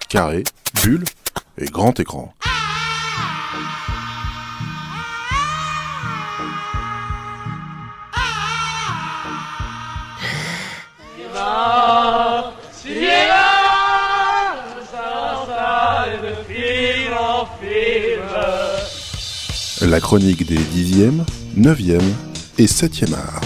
carré, bulle et grand écran. La chronique des 10e, 9e et 7e arts.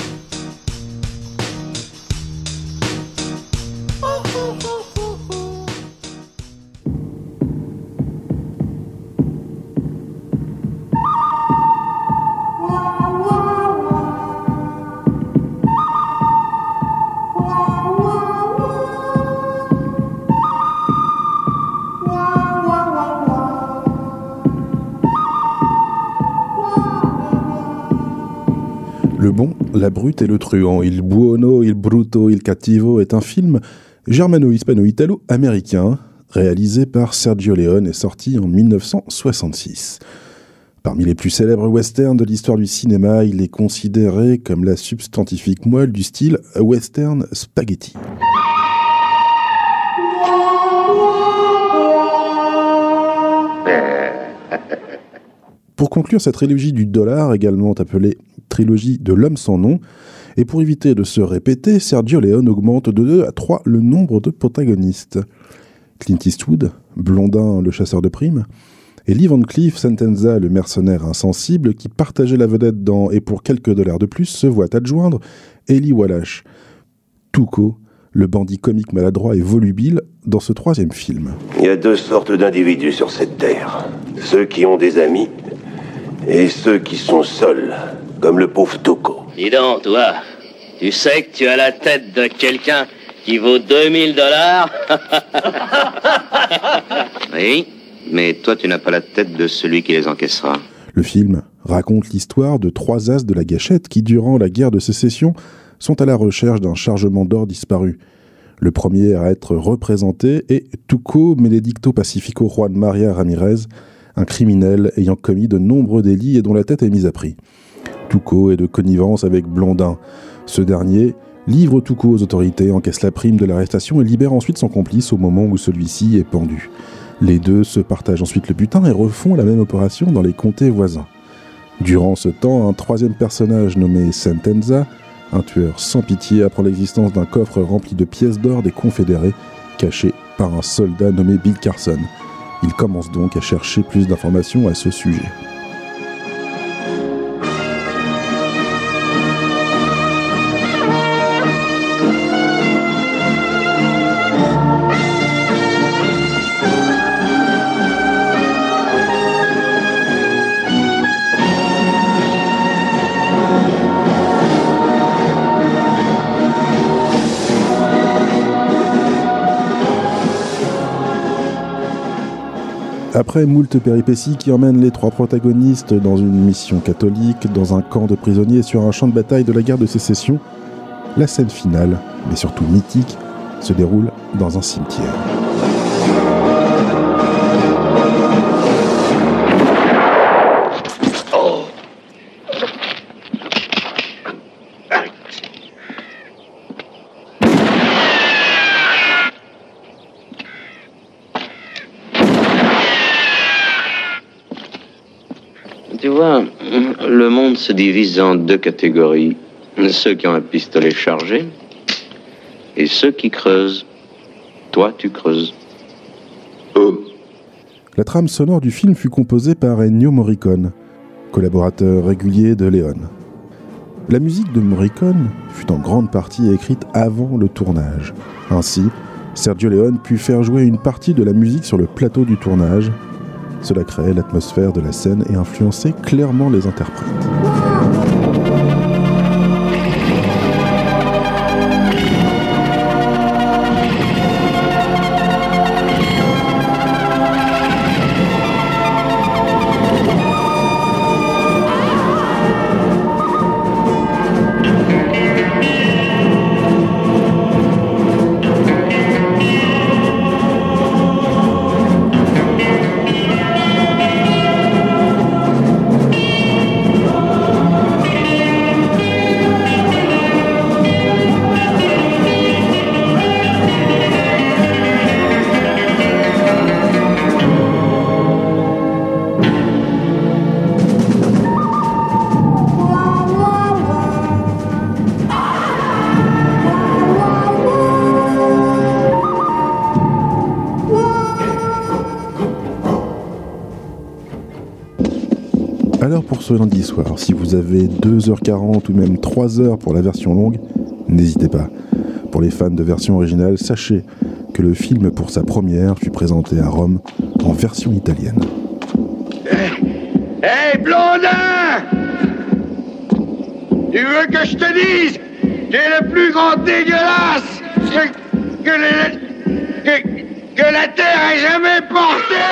Le bon, la brute et le truand, Il buono, il bruto, il cattivo est un film germano-hispano-italo-américain réalisé par Sergio Leone et sorti en 1966. Parmi les plus célèbres westerns de l'histoire du cinéma, il est considéré comme la substantifique moelle du style western spaghetti. Pour conclure cette trilogie du dollar, également appelée trilogie de l'homme sans nom, et pour éviter de se répéter, Sergio Leone augmente de 2 à 3 le nombre de protagonistes. Clint Eastwood, Blondin le chasseur de primes, et Lee Van Cleef Sentenza le mercenaire insensible qui partageait la vedette dans Et pour quelques dollars de plus se voit adjoindre Eli Wallach, Tuco, le bandit comique maladroit et volubile dans ce 3e film. Il y a 2 sortes d'individus sur cette terre. Ceux qui ont des amis et ceux qui sont seuls, comme le pauvre Tuco. Dis donc, toi, tu sais que tu as la tête de quelqu'un qui vaut $2000 ? Oui, mais toi tu n'as pas la tête de celui qui les encaissera. Le film raconte l'histoire de 3 as de la gâchette qui, durant la guerre de sécession, sont à la recherche d'un chargement d'or disparu. Le premier à être représenté est Tuco Benedicto Pacifico Juan Maria Ramirez, un criminel ayant commis de nombreux délits et dont la tête est mise à prix. Tuco est de connivence avec Blondin. Ce dernier livre Tuco aux autorités, encaisse la prime de l'arrestation et libère ensuite son complice au moment où celui-ci est pendu. Les deux se partagent ensuite le butin et refont la même opération dans les comtés voisins. Durant ce temps, un 3e personnage nommé Sentenza, un tueur sans pitié, apprend l'existence d'un coffre rempli de pièces d'or des Confédérés, caché par un soldat nommé Bill Carson. Il commence donc à chercher plus d'informations à ce sujet. Après moult péripéties qui emmènent les 3 protagonistes dans une mission catholique, dans un camp de prisonniers sur un champ de bataille de la guerre de sécession, la scène finale, mais surtout mythique, se déroule dans un cimetière. Tu vois, le monde se divise en 2 catégories. Ceux qui ont un pistolet chargé et ceux qui creusent. Toi, tu creuses. La trame sonore du film fut composée par Ennio Morricone, collaborateur régulier de Leone. La musique de Morricone fut en grande partie écrite avant le tournage. Ainsi, Sergio Leone put faire jouer une partie de la musique sur le plateau du tournage. Cela créait l'atmosphère de la scène et influençait clairement les interprètes. Alors pour ce lundi soir, si vous avez 2h40 ou même 3h pour la version longue, n'hésitez pas. Pour les fans de version originale, sachez que le film pour sa première fut présenté à Rome en version italienne. Hey, blondin! Tu veux que je te dise t'es le plus grand dégueulasse que la Terre ait jamais porté!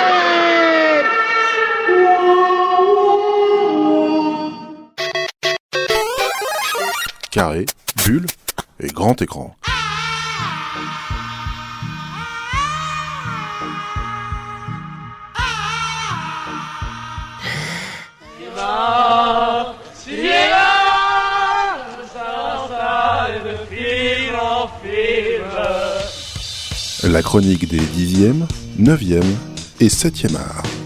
Carré, bulle et grand écran. La chronique des 10e, 9e et 7e arts.